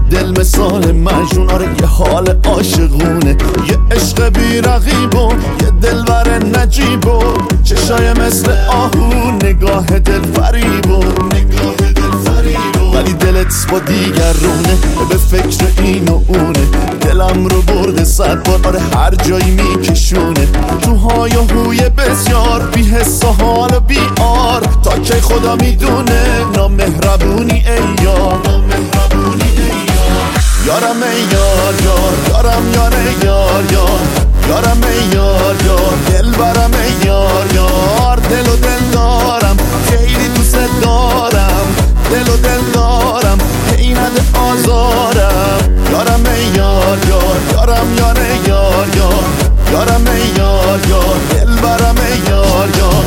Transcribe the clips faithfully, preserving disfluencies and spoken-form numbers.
دل مثال مجنون، آره یه حال عاشقونه، یه عشق بی رقیب و یه دلبر نجیب و چشای مثل آهو، نگاه دل فریب و نگاه دل فریب و ولی دلت با دیگرونه، به فکر این و اونه، دلم رو برده صد بار، آره هر جایی میکشونه، تو های و هوی بسیار، بی حس و حال و بی آر، تا که خدا میدونه نامهربونی ای یار، نامهربونی ای یار، یارم ای یار یار، یارم یار ای یار یار، یارم ای یار یار، دل برم ای یار یار، دل و دل دارم خیلی دوست دارم، دل و دل دارم هی نده آزارم، یارم ای یار یار، یارم یار ای یار یار، یارم ای یار یار، دل برم ای یار یار.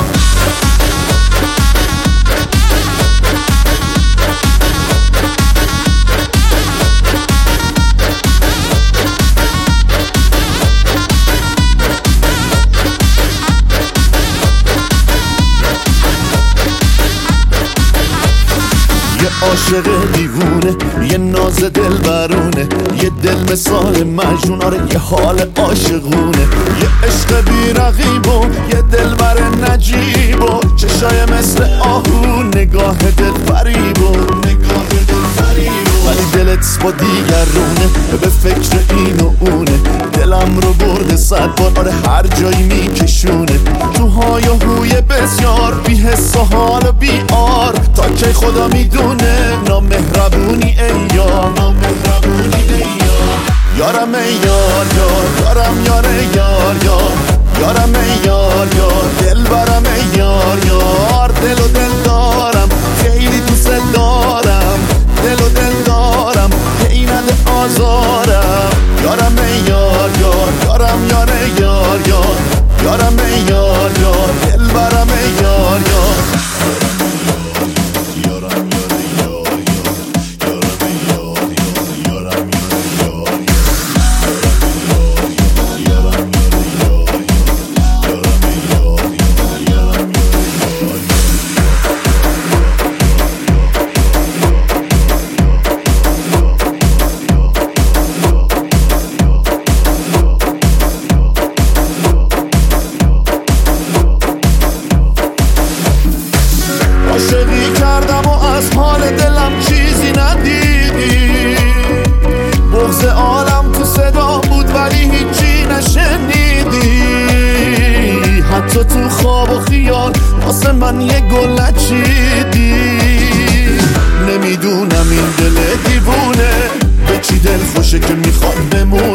یه عاشق دیوونه، یه ناز دل برونه، یه دل مثال مجنون، آره یه حال عاشقونه، یه عشق بی رقیب و یه دلبر نجیب و چشای مثل آهو، نگاه دل فریب و نگاه دل فریب و ولی دلت با دیگرونه، به فکر این و اونه، دلم رو برده صد بار، آره هر جایی میکشونه، تو های و هوی بسیار، بی حس و حال و بی آر، تا که خدا میدونه نامهربونی ای یار، نامهربونی ای یار، یارم ای یار یار، یارم یار ای یار یار، یارم ای یار یار، دل برم ای یار یار، دل و دل دارم خیلی دوست دارم، دل و دل دارم هی نده آزارم، یارم ای یار یار، یارم یار ای یار یار، یارم ای یار یار، دل برم ای یار یار. عاشقی کردم و از حال دلم چیزی ندیدی، بغض عالم تو صدا بود ولی هیچی نشنیدی، حتی تو خواب و خیال واسه من یه گل نچیدی، نمیدونم این دل دیوونه به چی دل خوشه که میخواد بمونه.